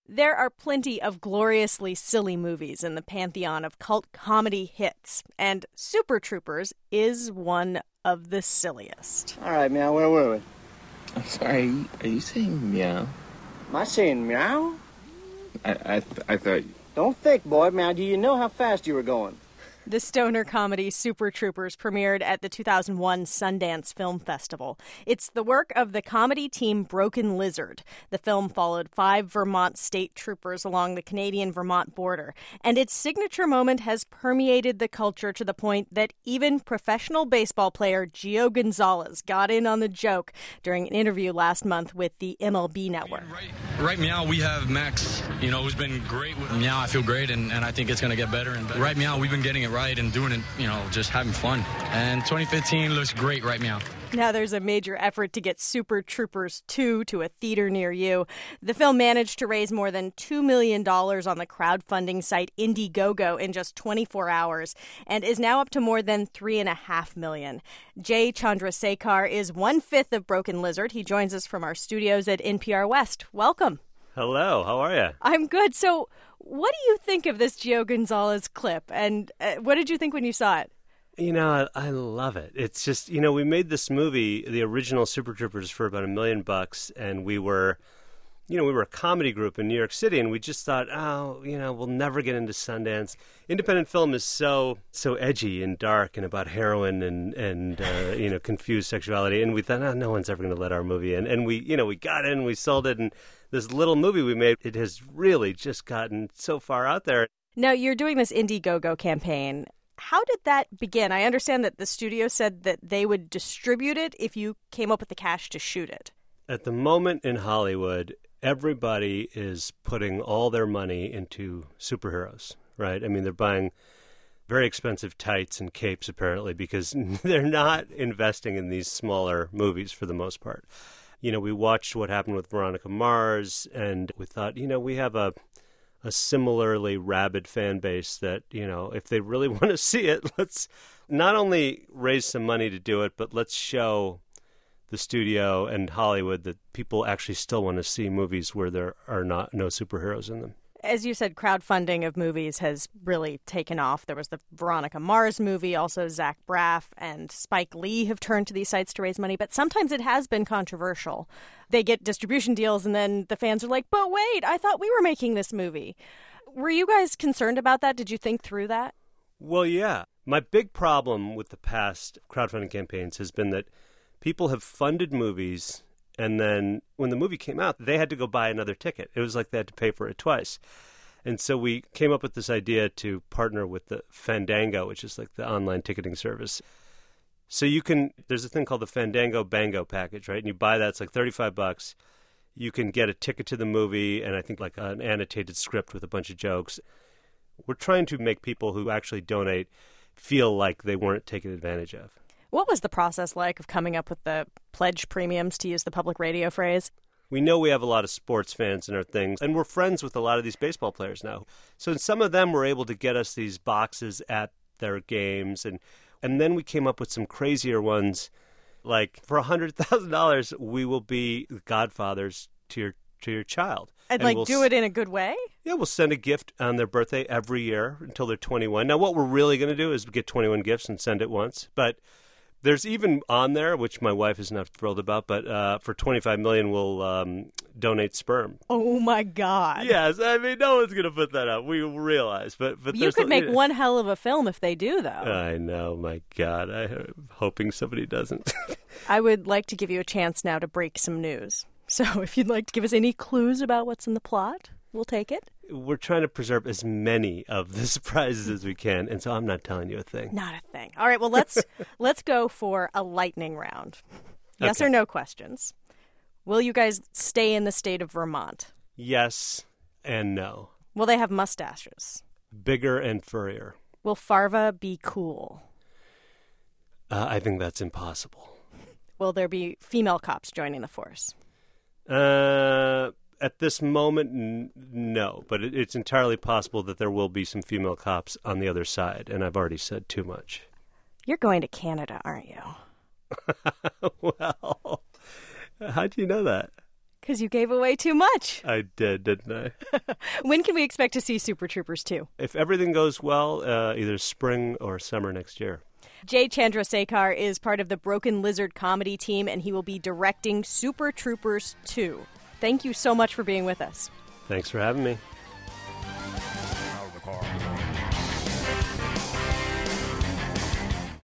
There are plenty of gloriously silly movies in the pantheon of cult comedy hits, and Super Troopers is one of the silliest. All right, Meow, where were we? I'm sorry, are you saying meow? Am I saying meow? I thought... Don't think, boy. Meow, do you know how fast you were going? The stoner comedy Super Troopers premiered at the 2001 Sundance Film Festival. It's the work of the comedy team Broken Lizard. The film followed 5 Vermont state troopers along the Canadian-Vermont border, and its signature moment has permeated the culture to the point that even professional baseball player Gio Gonzalez got in on the joke during an interview last month with the MLB Network. Right Meow, we have Max, who's been great with Meow. I feel great, and I think it's going to get better and better. Right Meow, we've been getting it right and doing it, just having fun. And 2015 looks great right now. Now there's a major effort to get Super Troopers 2 to a theater near you. The film managed to raise more than $2 million on the crowdfunding site Indiegogo in just 24 hours and is now up to more than $3.5 million. Jay Chandrasekhar is 1/5 of Broken Lizard. He joins us from our studios at NPR West. Welcome. Hello, how are you? I'm good. So what do you think of this Gio Gonzalez clip, and what did you think when you saw it? I love it. It's just, we made this movie, the original Super Troopers, for about $1 million, and we were a comedy group in New York City, and we just thought, we'll never get into Sundance. Independent film is so edgy and dark and about heroin and confused sexuality, and we thought, no one's ever going to let our movie in. And we got in, we sold it, and this little movie we made, it has really just gotten so far out there. Now, you're doing this Indiegogo campaign. How did that begin? I understand that the studio said that they would distribute it if you came up with the cash to shoot it. At the moment in Hollywood, everybody is putting all their money into superheroes, right? I mean, they're buying very expensive tights and capes, apparently, because they're not investing in these smaller movies for the most part. We watched what happened with Veronica Mars, and we thought, we have a similarly rabid fan base that, if they really want to see it, let's not only raise some money to do it, but let's show the studio and Hollywood that people actually still want to see movies where there are no superheroes in them. As you said, crowdfunding of movies has really taken off. There was the Veronica Mars movie, also Zach Braff and Spike Lee have turned to these sites to raise money, but sometimes it has been controversial. They get distribution deals and then the fans are like, but wait, I thought we were making this movie. Were you guys concerned about that? Did you think through that? Well, yeah. My big problem with the past crowdfunding campaigns has been that people have funded movies, and then when the movie came out, they had to go buy another ticket. It was like they had to pay for it twice. And so we came up with this idea to partner with the Fandango, which is like the online ticketing service. So there's a thing called the Fandango Bango package, right? And you buy that, it's like $35. You can get a ticket to the movie and I think like an annotated script with a bunch of jokes. We're trying to make people who actually donate feel like they weren't taken advantage of. What was the process like of coming up with the pledge premiums, to use the public radio phrase? We know we have a lot of sports fans in our things, and we're friends with a lot of these baseball players now. So some of them were able to get us these boxes at their games, and then we came up with some crazier ones, like for $100,000, we will be godfathers to your child. And like do it in a good way? Yeah, we'll send a gift on their birthday every year until they're 21. Now, what we're really going to do is get 21 gifts and send it once, but there's even on there, which my wife is not thrilled about, but for $25 million, we'll donate sperm. Oh, my God. Yes, I mean, no one's going to put that up. We realize. But you could make one hell of a film if they do, though. I know, my God. I'm hoping somebody doesn't. I would like to give you a chance now to break some news. So if you'd like to give us any clues about what's in the plot, we'll take it. We're trying to preserve as many of the surprises as we can, and so I'm not telling you a thing. Not a thing. All right, well, let's go for a lightning round. Yes or no questions. Will you guys stay in the state of Vermont? Yes and no. Will they have mustaches? Bigger and furrier. Will Farva be cool? I think that's impossible. Will there be female cops joining the force? At this moment, no. But it's entirely possible that there will be some female cops on the other side, and I've already said too much. You're going to Canada, aren't you? Well, how'd you know that? Because you gave away too much. I did, didn't I? When can we expect to see Super Troopers 2? If everything goes well, either spring or summer next year. Jay Chandrasekhar is part of the Broken Lizard comedy team, and he will be directing Super Troopers 2. Thank you so much for being with us. Thanks for having me.